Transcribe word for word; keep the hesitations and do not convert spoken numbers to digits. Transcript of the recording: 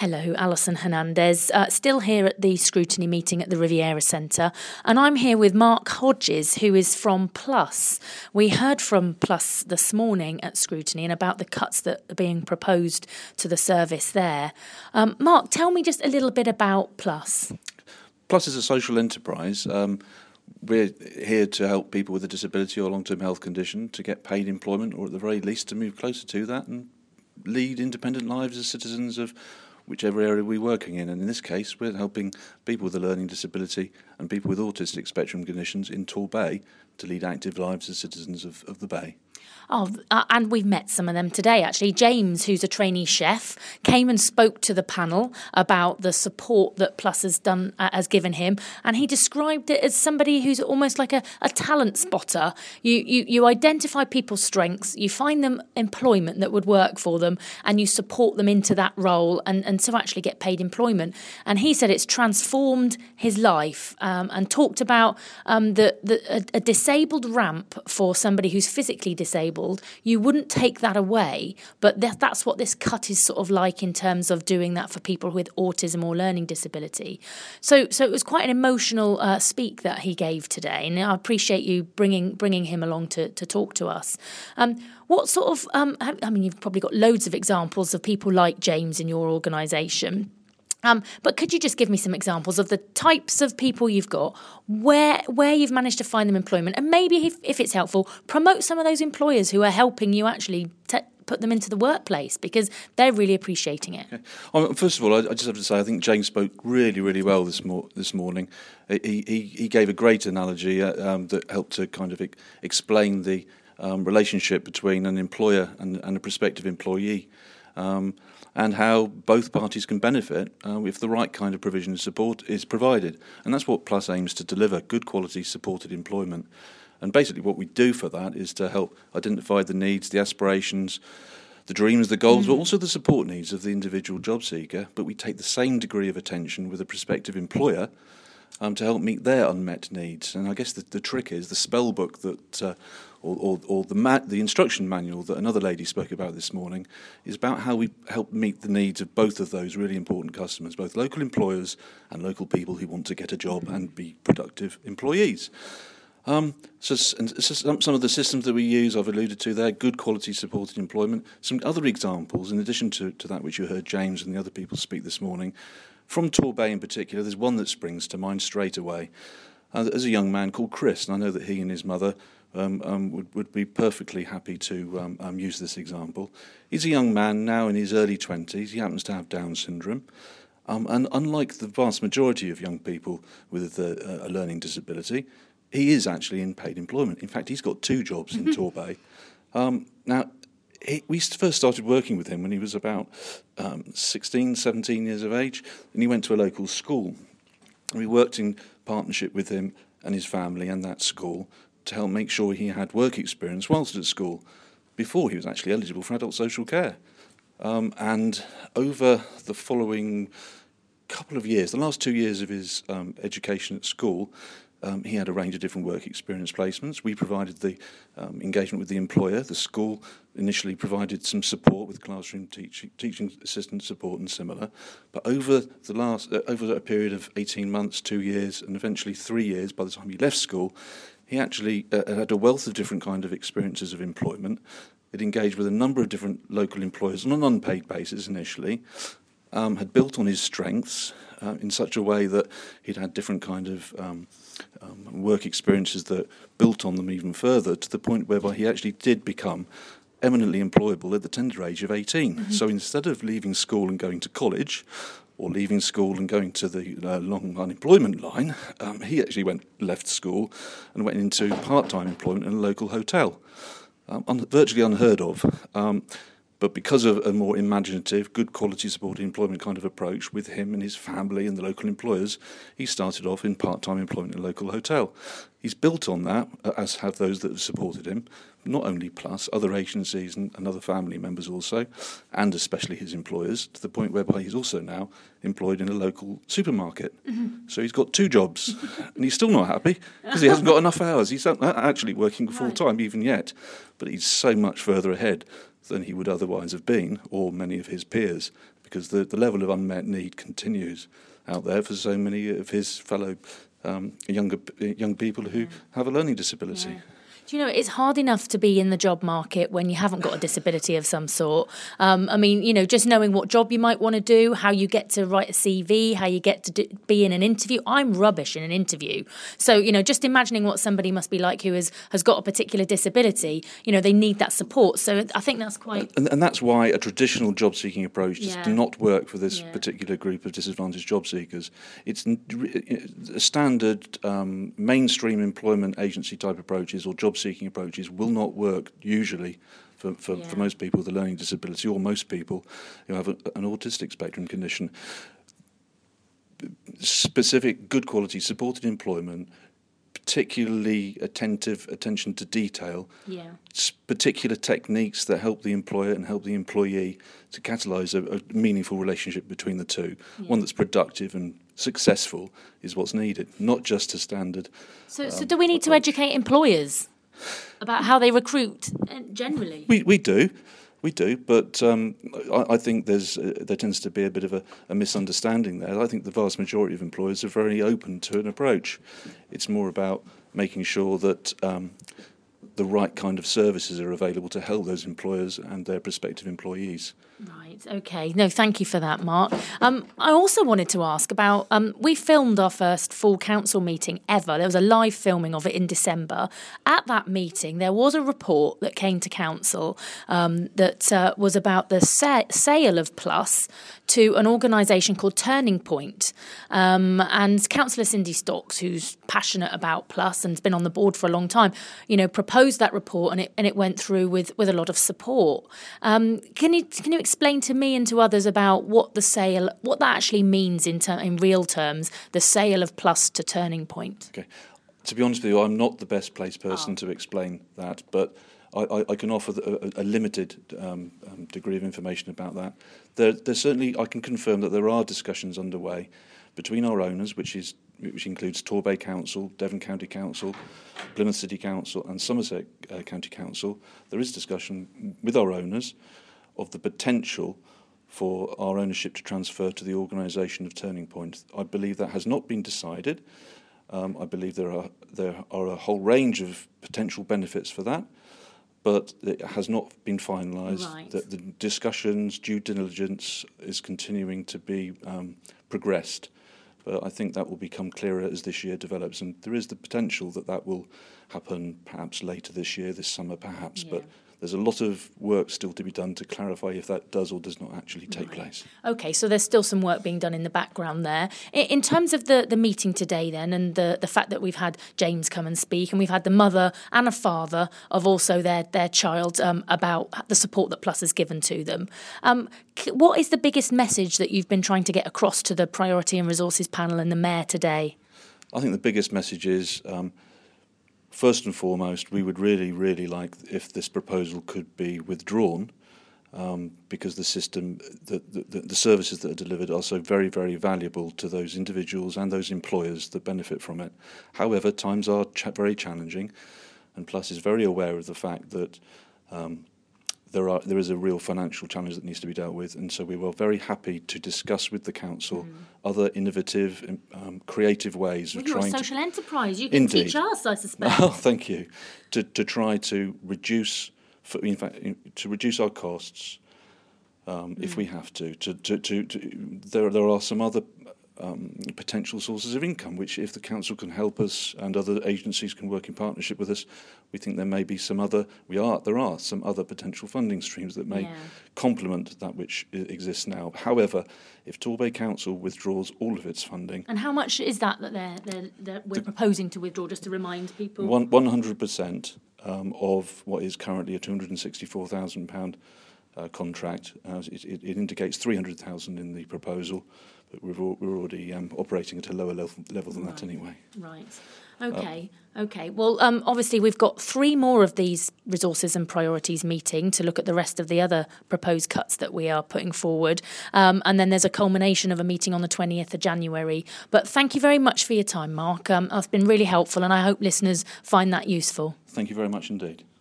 Hello, Alison Hernandez, uh, still here at the scrutiny meeting at the Riviera Centre, and I'm here with Mark Hodges, who is from Plus. We heard from Plus this morning at scrutiny and about the cuts that are being proposed to the service there. Um, Mark, tell me just a little bit about Plus. Plus is a social enterprise. Um, we're here to help people with a disability or long-term health condition to get paid employment, or at the very least to move closer to that and lead independent lives as citizens of whichever area we're working in. And in this case, we're helping people with a learning disability and people with autistic spectrum conditions in Torbay to lead active lives as citizens of, of the Bay. Oh, uh, and we've met some of them today, actually. James, who's a trainee chef, came and spoke to the panel about the support that Plus has done, uh, has given him, and he described it as somebody who's almost like a, a talent spotter. You, you you identify people's strengths, you find them employment that would work for them, and you support them into that role and, and to actually get paid employment. And he said it's transformed his life, um, and talked about um, the, the a, a disabled ramp for somebody who's physically disabled. You wouldn't take that away, but th- that's what this cut is sort of like in terms of doing that for people with autism or learning disability. So, so it was quite an emotional uh, speak that he gave today, and I appreciate you bringing bringing him along to, to talk to us. Um, what sort of, um, I mean, you've probably got loads of examples of people like James in your organisation. Um, but could you just give me some examples of the types of people you've got, where where you've managed to find them employment, and maybe, if, if it's helpful, promote some of those employers who are helping you actually te- put them into the workplace, because they're really appreciating it. Okay. Um, first of all, I, I just have to say I think James spoke really, really well this, mor- this morning. He, he, he gave a great analogy uh, um, that helped to kind of e- explain the um, relationship between an employer and, and a prospective employee. Um, and how both parties can benefit uh, if the right kind of provision and support is provided. And that's what Plus aims to deliver, good quality supported employment. And basically what we do for that is to help identify the needs, the aspirations, the dreams, the goals, mm. but also the support needs of the individual job seeker. But we take the same degree of attention with a prospective employer um, to help meet their unmet needs. And I guess the, the trick is the spell book that... Uh, or, or, or the, ma- the instruction manual that another lady spoke about this morning is about how we help meet the needs of both of those really important customers, both local employers and local people who want to get a job and be productive employees. Um, so, and so some, some of the systems that we use, I've alluded to there, good quality supported employment. Some other examples, in addition to, to that which you heard James and the other people speak this morning, from Torbay in particular, there's one that springs to mind straight away. Uh, there's a young man called Chris, and I know that he and his mother Um, um, would, would be perfectly happy to um, um, use this example. He's a young man now in his early twenties. He happens to have Down syndrome. Um, and unlike the vast majority of young people with a, a learning disability, he is actually in paid employment. In fact, he's got two jobs in Torbay. Um, now, he, we first started working with him when he was about um, sixteen, seventeen years of age, and he went to a local school. And we worked in partnership with him and his family and that school to help make sure he had work experience whilst at school before he was actually eligible for adult social care. Um, and over the following couple of years, the last two years of his um, education at school, um, he had a range of different work experience placements. We provided the um, engagement with the employer. The school initially provided some support with classroom teaching, teaching assistant support and similar. But over the last, uh, over a period of eighteen months, two years, and eventually three years, by the time he left school, he actually uh, had a wealth of different kind of experiences of employment. It engaged with a number of different local employers on an unpaid basis initially, um, had built on his strengths uh, in such a way that he'd had different kind of um, um, work experiences that built on them even further, to the point whereby he actually did become eminently employable at the tender age of eighteen. Mm-hmm. So instead of leaving school and going to college, or leaving school and going to the uh, long unemployment line, um, he actually went left school and went into part-time employment in a local hotel. Um, un- virtually unheard of. Um, but because of a more imaginative, good quality supported employment kind of approach with him and his family and the local employers, he started off in part-time employment in a local hotel. He's built on that, as have those that have supported him, not only Plus, other agencies and, and other family members also, and especially his employers, to the point whereby he's also now employed in a local supermarket. Mm-hmm. So he's got two jobs, and he's still not happy because he hasn't got enough hours. He's not actually working full-time even yet, but he's so much further ahead than he would otherwise have been, or many of his peers, because the, the level of unmet need continues out there for so many of his fellow um, younger young people who yeah. have a learning disability. Yeah. Do you know, it's hard enough to be in the job market when you haven't got a disability of some sort. Um, I mean, you know, just knowing what job you might want to do, how you get to write a C V, how you get to do, be in an interview. I'm rubbish in an interview. So, you know, just imagining what somebody must be like who has, has got a particular disability, you know, they need that support. So I think that's quite... And, and that's why a traditional job-seeking approach does yeah. not work for this yeah. particular group of disadvantaged job seekers. It's a standard um, mainstream employment agency type approaches or job-seeking approaches will not work usually for, for, yeah. for most people with a learning disability or most people who have a, an autistic spectrum condition. Specific, good quality, supported employment, particularly attentive attention to detail, yeah. particular techniques that help the employer and help the employee to catalyse a, a meaningful relationship between the two, yeah. one that's productive and successful is what's needed, not just a standard. So, um, so do we need approach. to educate employers about how they recruit generally? We we do, we do, but um, I, I think there's uh, there tends to be a bit of a, a misunderstanding there. I think the vast majority of employers are very open to an approach. It's more about making sure that um, the right kind of services are available to help those employers and their prospective employees. Right, okay. No, thank you for that, Mark. Um, I also wanted to ask about, um, we filmed our first full council meeting ever. There was a live filming of it in December. At that meeting, there was a report that came to council um, that uh, was about the sa- sale of Plus to an organisation called Turning Point. Um, and Councillor Cindy Stocks, who's passionate about Plus and's been on the board for a long time, you know, proposed that report and it and it went through with, with a lot of support. Um, can you can you explain to me and to others about what the sale, what that actually means in ter- in real terms, the sale of Plus to Turning Point? Okay, to be honest with you, I'm not the best placed person oh. to explain that, but I, I, I can offer a, a limited um, um, degree of information about that. There, there's certainly, I can confirm that there are discussions underway between our owners, which is which includes Torbay Council, Devon County Council, Plymouth City Council and Somerset uh, County Council. There is discussion with our owners of the potential for our ownership to transfer to the organisation of Turning Point. I believe that has not been decided. Um, I believe there are there are a whole range of potential benefits for that, but it has not been finalised. Right. The, the discussions, due diligence is continuing to be um, progressed. But I think that will become clearer as this year develops, and there is the potential that that will happen perhaps later this year, this summer perhaps, yeah. but there's a lot of work still to be done to clarify if that does or does not actually take right. place. Okay, so there's still some work being done in the background there. In, in terms of the, the meeting today then, and the, the fact that we've had James come and speak, and we've had the mother and a father of also their, their child um, about the support that Plus has given to them. Um, what is the biggest message that you've been trying to get across to the Priority and Resources panel and the Mayor today? I think the biggest message is, um, first and foremost, we would really, really like if this proposal could be withdrawn, um, because the system, the, the, the services that are delivered are so very, very valuable to those individuals and those employers that benefit from it. However, times are ch- very challenging, and Plus is very aware of the fact that um, there are there is a real financial challenge that needs to be dealt with, and so we were very happy to discuss with the council mm. other innovative, um, creative ways well, of you're trying a social to... enterprise. You can Indeed. teach us, I suspect. Oh, thank you. To to try to reduce, for, in fact, to reduce our costs, um, mm. if we have to. To to to, to there there are some other um, potential sources of income, which if the council can help us and other agencies can work in partnership with us, we think there may be some other, we are, there are some other potential funding streams that may yeah. complement that which exists now. However, if Torbay Council withdraws all of its funding... And how much is that that they're, they're, they're, we're the, proposing to withdraw, just to remind people? One, one hundred percent um, of what is currently a two hundred sixty-four thousand pounds uh, contract. Uh, it, it, it indicates three hundred thousand pounds in the proposal, but we've, we're already um, operating at a lower level, level than right. that anyway. Right. Okay. Uh, okay. Well, um, obviously we've got three more of these resources and priorities meeting to look at the rest of the other proposed cuts that we are putting forward. Um, and then there's a culmination of a meeting on the twentieth of January. But thank you very much for your time, Mark. Um, it's been really helpful, and I hope listeners find that useful. Thank you very much indeed.